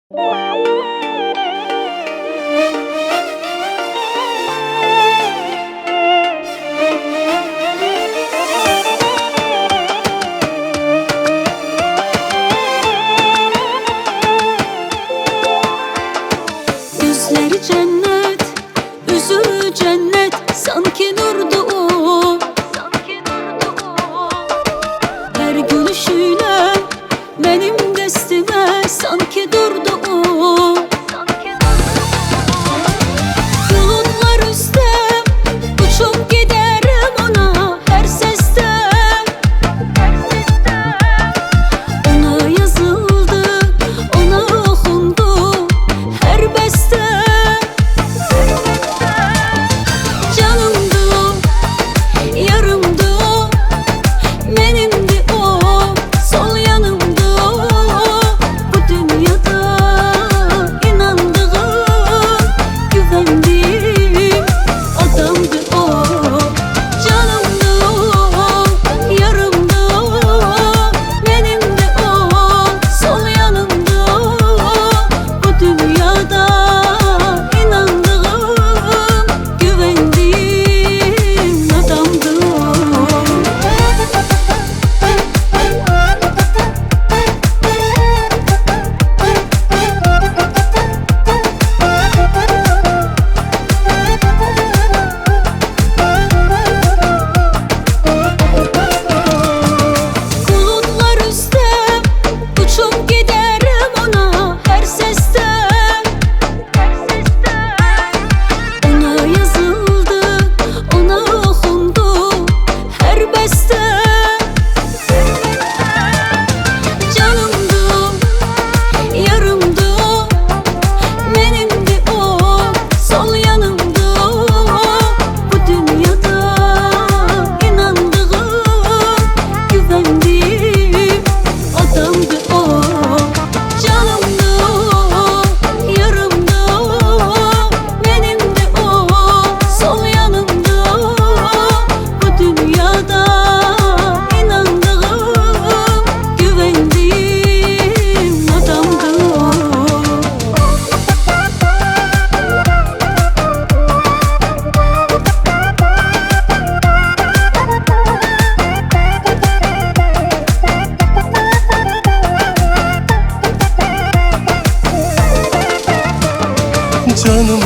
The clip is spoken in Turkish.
Gözleri cennet, yüzü cennet, sanki nurdu o. Her gülüşüyle benim destime sanki durdu o. Bulutlar üstte uçup giderim ona her seste. Ona yazıldı, ona okundu her beste. Canımdı o, yarımdı o, benimdi o, sol yanımdı o. Bu dünyada inandığım, güvendiğim adamdı o. Canımdı o, yarımdı o, benimdi o, sol yanımdı o. Bu dünyada inandığım, güvendiğim adamdı o. Bulutlar üstte uçup giderim ona her seste. Ona yazıldı, ona okundu her beste. Canımdı o, yarımdı o, benimdi o, sol yanımdı o. Bu dünyada inandığım, güvendiğim adamdı o. Canımdı o, yarımdı o, benimdi o, sol yanımdı o. Bu dünyada inandığım, güvendiğim adamdı o. Canım